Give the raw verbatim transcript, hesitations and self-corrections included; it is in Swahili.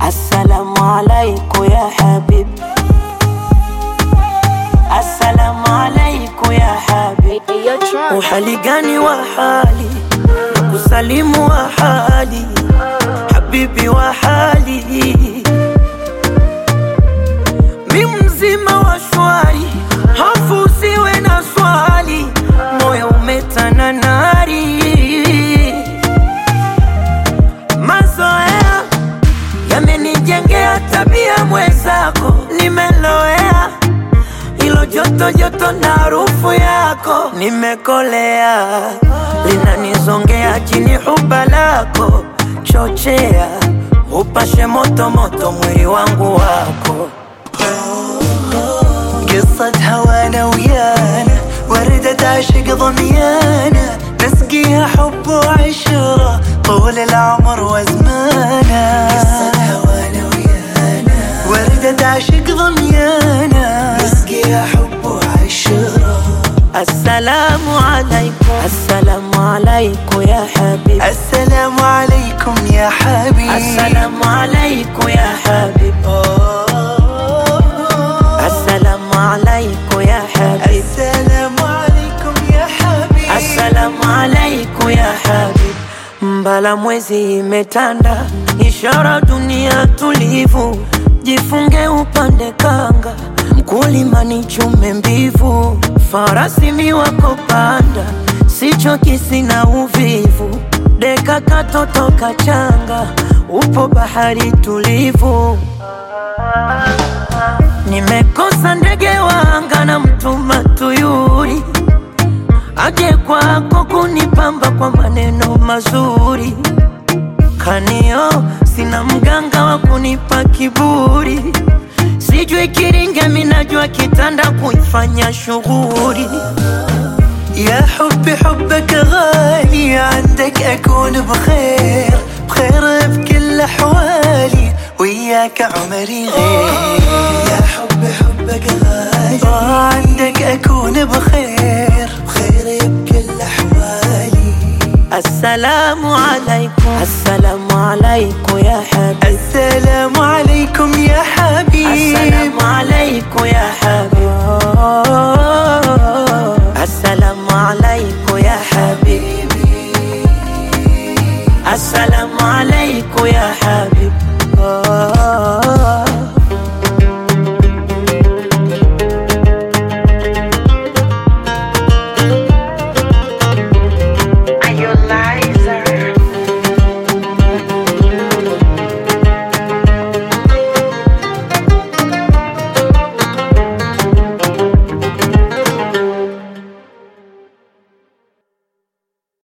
Assalamu alaikum ya habibi, assalamu alaikum ya habibi. Uhali gani wa hali, kusalimu wa hali, habibi wa hali. Mi mzima wa shwari, hofu usiwe na swali, moyo umetana nari. Mazoea yamenijengea tabia mwenzako, nimeloea ilo joto joto na harufu yako. Nimekolea linanizongea chini huba lako, chochea upashe moto moto mwili wangu wako. قصة هوانا ويانا وردة عشق ضميانا، نسقيها حب وعشرة طول العمر وزمانا. قصة هوانا ويانا وردة عشق ضميانا، نسقيها حب وعشرة. السلام عليكم، السلام عليكم يا حبيبي، السلام عليكم يا حبيبي، السلام عليكم يا حبيبي، السلام عليكم يا حبيبي، السلام عليكم يا حبيبي، السلام عليكم ya habibi. Mbala mwezi imetanda, ishara dunia tulivu. Jifunge upande kanga, mkulima ni chume mbivu. Farasi mi wako panda, sichoki sina uvivu. Deka katoto kachanga, upo bahari tulivu. Nimekosa ndege wanga na mtuma tuyuri, aje kwako kunipamba kwa maneno mazuri. Kanio sina mganga wa kunipa kiburi, sijui kiringa minajua kitanda kuifanya shughuri. يا حبي حبك غالي، عندك أكون بخير بخير بكل أحوالي، وياك عمري غير. يا حبي حبك غالي، عندك أكون بخير بخير بكل أحوالي. السلام عليكم، السلام عليكم يا حبيبي، السلام عليكم يا حبيبي، السلام عليكم يا حبيبي.